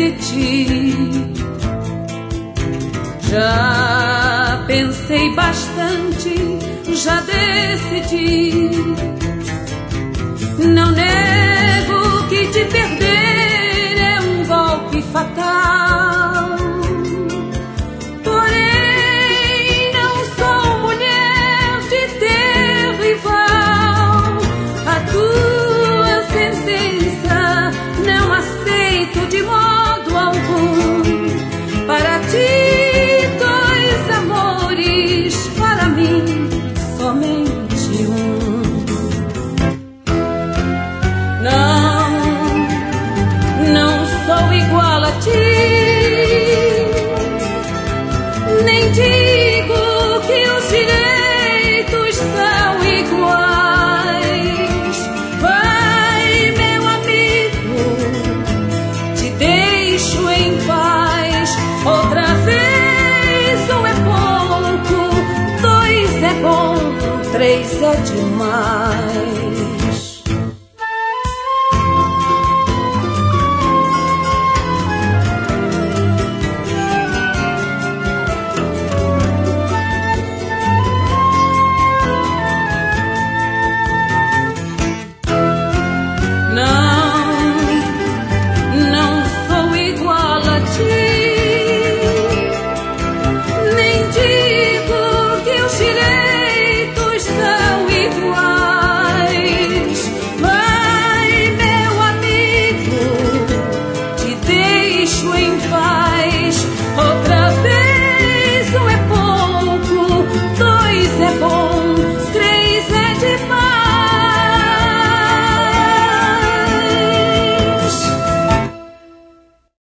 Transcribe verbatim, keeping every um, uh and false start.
decidi. Já pensei bastante, já decidi. Não nego que te perder é um golpe fatal. Porém, não sou mulher de ter rival. A tua sentença não aceito de modo algum. Para ti, dois amores, para mim, somente um. Não, não sou igual a ti, nem digo que os direitos são iguais. Vai, meu amigo, te deixo em paz. Outra vez, um é pouco, dois é bom, três é demais.